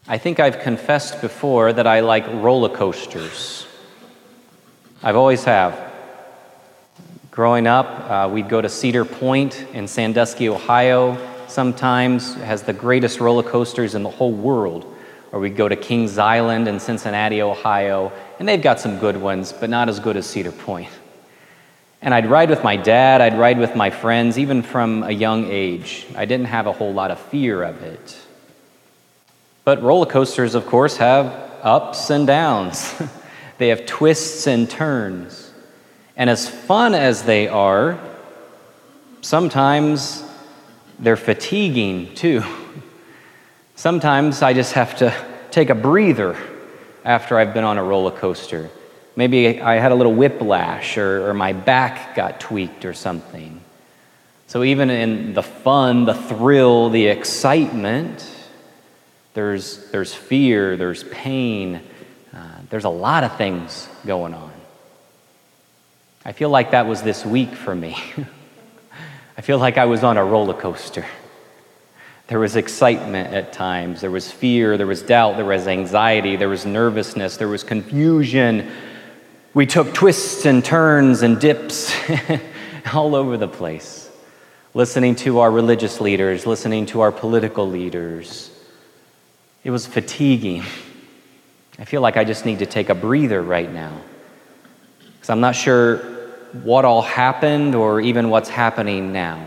I think I've confessed before that I like roller coasters. I've always have. Growing up, we'd go to Cedar Point in Sandusky, Ohio. Sometimes it has the greatest roller coasters in the whole world. Or we'd go to Kings Island in Cincinnati, Ohio, and they've got some good ones, but not as good as Cedar Point. And I'd ride with my dad, I'd ride with my friends, even from a young age. I didn't have a whole lot of fear of it. But roller coasters, of course, have ups and downs. They have twists and turns. And as fun as they are, sometimes they're fatiguing too. Sometimes I just have to take a breather after I've been on a roller coaster. Maybe I had a little whiplash or my back got tweaked or something. So even in the fun, the thrill, the excitement, there's fear, there's pain, there's a lot of things going on. I feel like that was this week for me. I feel like I was on a roller coaster. There was excitement at times, there was fear, there was doubt, there was anxiety, there was nervousness, there was confusion. We took twists and turns and dips all over the place, listening to our religious leaders, listening to our political leaders. It was fatiguing. I feel like I just need to take a breather right now, because I'm not sure what all happened or even what's happening now.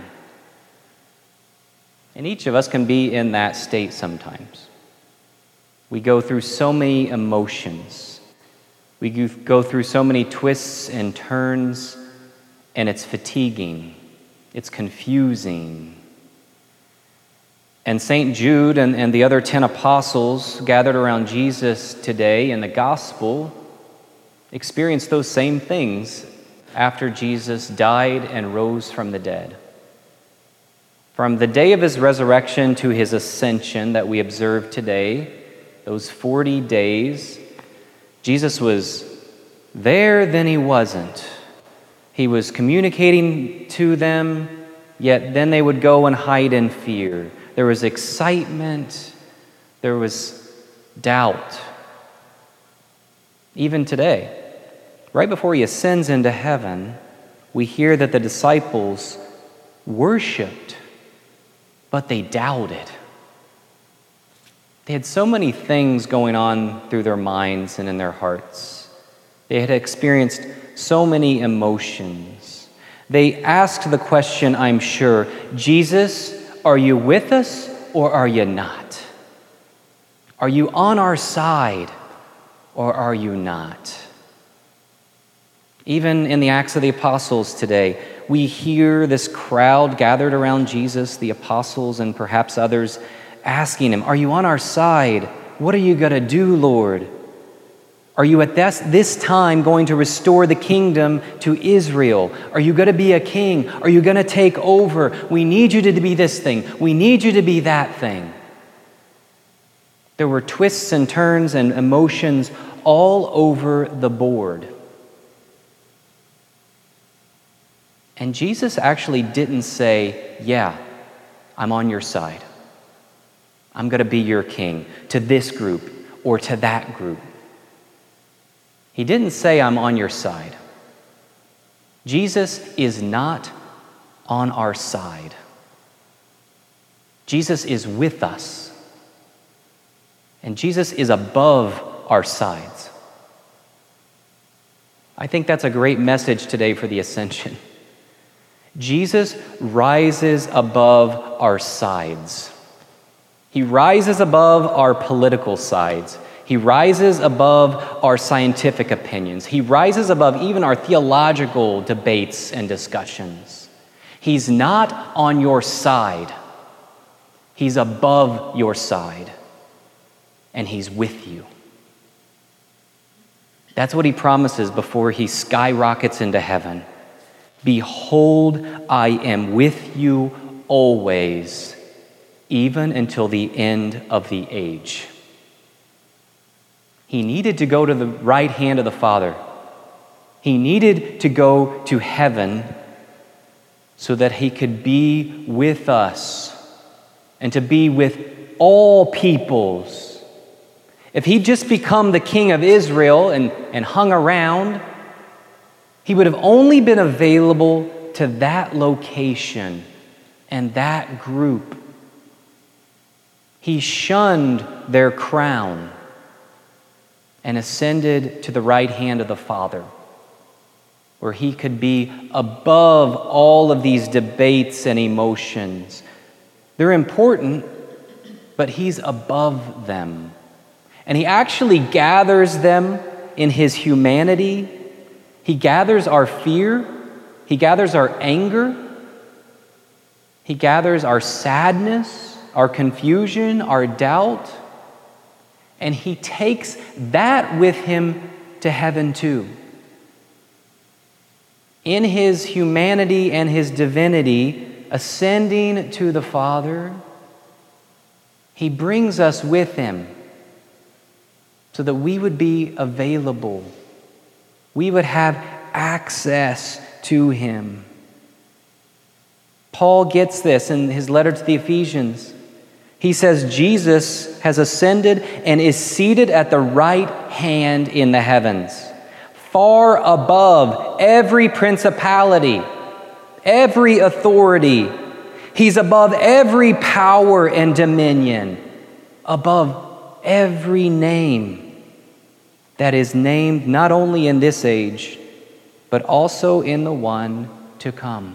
And each of us can be in that state sometimes. We go through so many emotions. We go through so many twists and turns, and it's fatiguing. It's confusing. And St. Jude and the other 10 apostles gathered around Jesus today in the gospel experienced those same things after Jesus died and rose from the dead. From the day of his resurrection to his ascension that we observe today, those 40 days, Jesus was there, then he wasn't. He was communicating to them, yet then they would go and hide in fear. There was excitement, there was doubt. Even today, right before he ascends into heaven, we hear that the disciples worshiped, but they doubted. They had so many things going on through their minds and in their hearts. They had experienced so many emotions. They asked the question, I'm sure, Jesus, are you with us or are you not? Are you on our side or are you not? Even in the Acts of the Apostles today, we hear this crowd gathered around Jesus, the apostles and perhaps others, asking him, are you on our side? What are you going to do, Lord? Are you at this time going to restore the kingdom to Israel? Are you going to be a king? Are you going to take over? We need you to be this thing. We need you to be that thing. There were twists and turns and emotions all over the board. And Jesus actually didn't say, yeah, I'm on your side. I'm going to be your king to this group or to that group. He didn't say, I'm on your side. Jesus is not on our side. Jesus is with us. And Jesus is above our sides. I think that's a great message today for the Ascension. Jesus rises above our sides. He rises above our political sides. He rises above our scientific opinions. He rises above even our theological debates and discussions. He's not on your side. He's above your side. And he's with you. That's what he promises before he skyrockets into heaven. Behold, I am with you always, even until the end of the age. He needed to go to the right hand of the Father. He needed to go to heaven so that he could be with us and to be with all peoples If he'd just become the king of Israel and hung around, he would have only been available to that location and that group. He shunned their crown and ascended to the right hand of the Father, where he could be above all of these debates and emotions. They're important, but he's above them. And he actually gathers them in his humanity. He gathers our fear. He gathers our anger. He gathers our sadness, our confusion, our doubt. And he takes that with him to heaven too. In his humanity and his divinity, ascending to the Father, he brings us with him so that we would be available. We would have access to him. Paul gets this in his letter to the Ephesians. He says Jesus has ascended and is seated at the right hand in the heavens, far above every principality, every authority. He's above every power and dominion, above every name that is named not only in this age, but also in the one to come.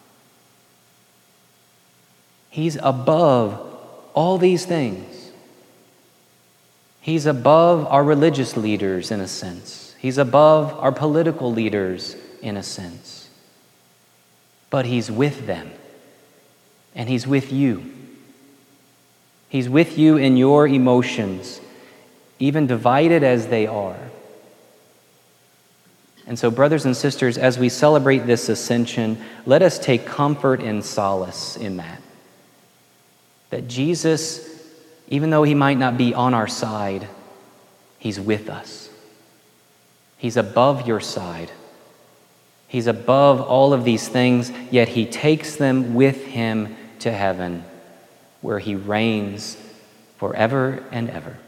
He's above all these things. He's above our religious leaders in a sense. He's above our political leaders in a sense. But he's with them. And he's with you. He's with you in your emotions, even divided as they are. And so, brothers and sisters, as we celebrate this ascension, let us take comfort and solace in that. That Jesus, even though he might not be on our side, he's with us. He's above your side. He's above all of these things, yet he takes them with him to heaven, where he reigns forever and ever.